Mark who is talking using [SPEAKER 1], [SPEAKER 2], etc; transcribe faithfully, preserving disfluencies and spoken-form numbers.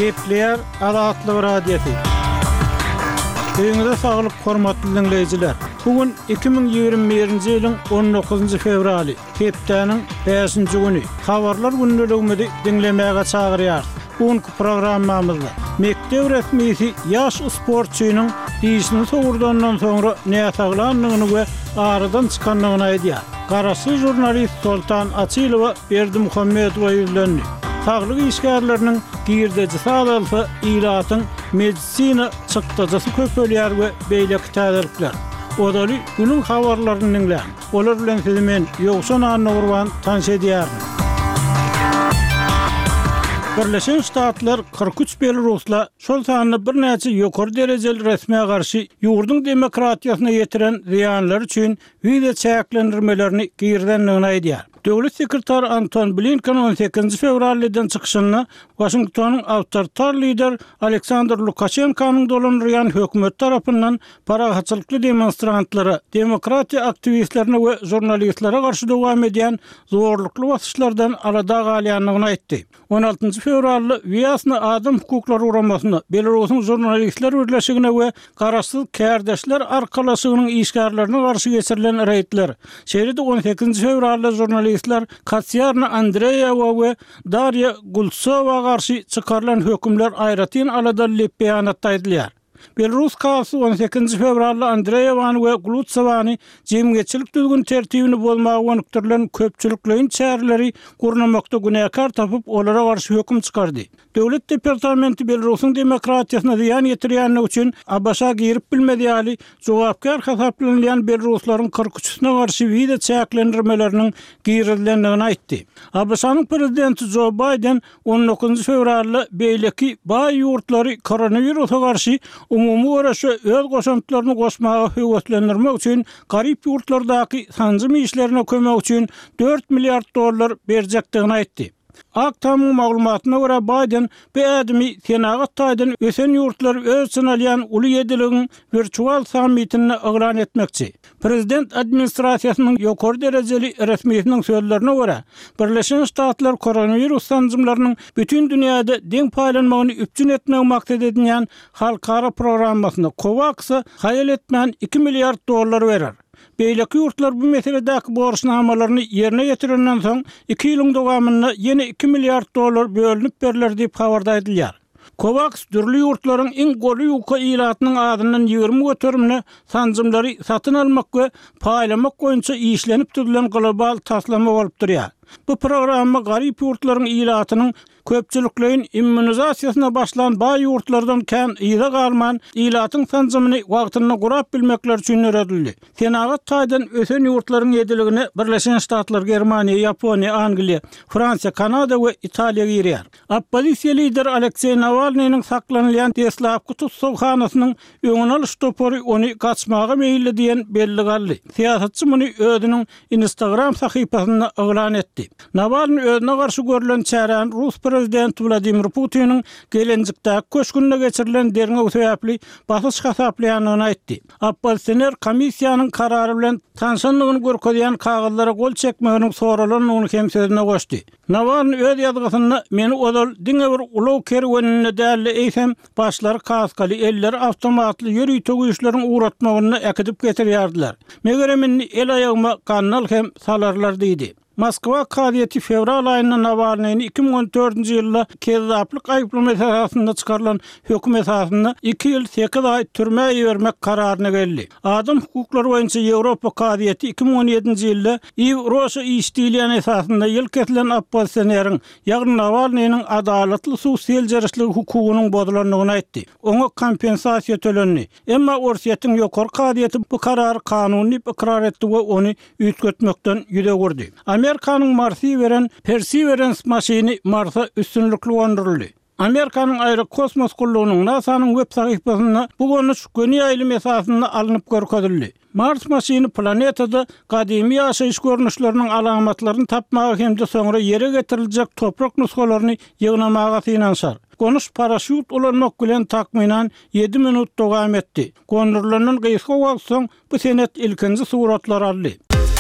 [SPEAKER 1] Gepler Azatlyk radiosu. Öňüňizde saglyk hormatly dinleýijiler. Bugün iki bin ýygrimi birinji ýylyň on dokuzunçy fevraly, hepdeniň beşinji güni. Habarlar günlüligini dinlemäge çagyrýar. Bugünkü programmamyzda mektep resmisi ýaş sportçynyň diýişini sogurdandan soňra näçaglanlygyny we aradan çykanlygyny aýdýar. Garasy jurnalist Sultan Açylowa Berdimuhammedowa ýüzlendi. Saglyk işgärleriniň girdiji sağlalsa ilatyň medisina çykdyjy köpelýär we beýleki täzelikler. Odaly günüň habarlaryny dinleýän. Olar bilen sizi men Ýogsan Annagurban tanış edýär. Birleşen Ştatlar kırk üç Belarusla şol sanyny bir näçe ýokary derejeli resmiýe garşy ýurdun demokratiýasyna ýetiren ziýanlar üçin video çäklendirmelerini girdenligini aýdýar. Döwlet sekretary Anton Blinken on sekizinçi fevraldan çykyşyny Washingtonyň awtoritar lider Aleksandr Lukashenkanyň dolanýan hökümet tarapyndan parahatçylykly demonstrantlara, demokratiýa aktivistlerine we jurnalistlere garşy dowam edýän zorlukly basışlardan arada galýanlygyny aýtdy. on altyncı fevralda Wiasna adam hukuklary uramasyny Belarusyň jurnalistler birleşigine we garaşsyz kärdeşler arkalaşygynyň işgärlerine garşy geçirilen reýtler. Şeýle on sekizinçi fevralda jurnalistler Katsiarna Andreyewa we Darya Gultsova garşy çykarlan hökümler aýratyn alada beýanat aýdylýar. Belarus kasy on sekizinçi fevralda Andreyewany we Gultsowany jemgyçilik düzgün tertibini bolmagy öňüktirilen köpçüliklerin çäreleri gurnamakda günäkar tapyp olara garşy höküm çykardy. Döwlet departamenti Belarusyň demokratiýasyna ziýan ýetirýänligi üçin Abaşa girip bilmediýäli jogapkar hasaplanýan Belaruslaryň kırk üçüne garşy video çäklendirmeleriniň girildenligini aýtdy. Abaşanyň prezidenti Joe Biden on dokuzunçy fevralda beýleki baý ýurtlary koronawirusa garşy umumy garaşy öz goşantylaryny goşmagy höwetlendirmek üçin garyp ýurtlardaky sanjym işlerine kömek üçin dört milliard dollar berjekdigini aýtdy. Aktamyň maglumatyna görä Biden beýadmy Senagat taýdan ösen ýurtlar öz sanalýan uly ýediligiň virtual sammitini eglan etmekçi. Prezident administrasiýasynyň ýokary derejeli resmiýetiniň sözlerine görä, Birleşen Ştatlar koronavirus sanjymlarynyň bütün dünýäde deň paýlanmagyny üpjün etmek maksat edilýän halkara programmasyna COVAX haýal etmän iki milliard dollar berer. Beýleki ýurtlar bu meseledäki borçnamalaryny ýerine ýetirenden soň iki ýylyň dowamyna ýene iki milliard dollar bölünip beriler diýip habarda edilýär. COVAX dürli ýurtlaryň iň goly ýuka ilatynyň adyndan ýygrimi götürümli sanjymlary satyn almak we paýlamak boýunça işlenip durulan global taslama bolup durýar. Bu programma garyp ýurtlaryň ilatynyň köpçüliklerin immunizasiýasyna başlan baý ýurtlardan kän ýyla galman ilatyň sanjymyny wagtyna gurap bilmekler üçin öredildi. Senagat taýdan ösen ýurtlaryň ýediligini Birleşen Ştatlar, Germaniýa, Ýaponiýa, Angliýa, Fransiýa, Kanada we Italiýa girýär. Opposisiýa lider Aleksey Navalnyň saklanýan Teslavky tutsawhanasynyň öňüne alyş topory ony gaçmaga meýilli diýen belli galdy. Siýasatçy muny özüniň Instagram sahypasyna eglan etdi. Navalny özüne garşy görülen çären Rus prezidenti Vladimir Putin'in gelenjikdäki köşkünde geçirilen derňe sebäpli basış hasaplaýanyny aýtdy. Oppositsioner komissiýanyň karary bilen tanşanlygyny görkezýän kagazlara gol çekmeginiň soralanyny hem sözüne goşdy. Navalny öz ýazgysyna meni odal diňe bir ulaw kerwenine däli eýsem başlary kaskaly eller awtomatly ýöri tögüýüşleriň uğratmagyny äkidip getirýärdiler. Megeremini el aýagyma kannal hem salarlar diýdi. Moskwa kadiýeti fevral aýynda Navalnyny iki bin on dördünçi ýylda kezzaplyk aýyplama esasynda çykarylan höküm esasyna iki ýyl sekiz aý türmäge ýermek kararyna geldi. Adam hukuklary boýunça Ýewropa kadiýeti iki bin on ýedinçi ýylda Ýewropa işdilýän esasynda ýyl kesilen oppositsioneriň, ýagny Navalnyň adalatly sosial jarşylyk hukugynyň bozulanlygyny aýtdy. Oňa kompensasiýa tölendi. Emma Orsiýetiň ýokary kadiýeti bu karary kanuny ikrar etdi we ony üýtgetmekden ýüze gurdy. Amerikanyň Marsy beren Perseverance maşyny Marsa üstünlikli gönderildi. Amerikanyň aýry kosmos gullugynyň NASA'nyň web sahypasyna bu gonuş göni ýaýlym esasynda alınıp görkezildi. Mars maşyny planetada gadymy ýaşaýyş görnüşleriniň alamatlaryny tapmagy hemde soňra ýere getiriljek toprak nuskalaryny ýygnamaga synanşar. Konuş paraşüt ulanmak bilen takminan yedi minut dowam etdi. Gondurlanan gysga wagt soň bu senet ilkinji suratlar aldy.